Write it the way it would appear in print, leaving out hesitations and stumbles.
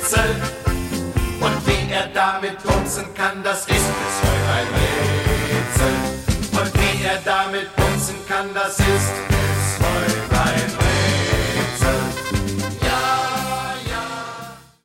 Rätsel. Und wie er damit bumsen kann, das ist bis heute ein Rätsel. Und wie er damit bumsen kann, das ist bis heute ein Rätsel.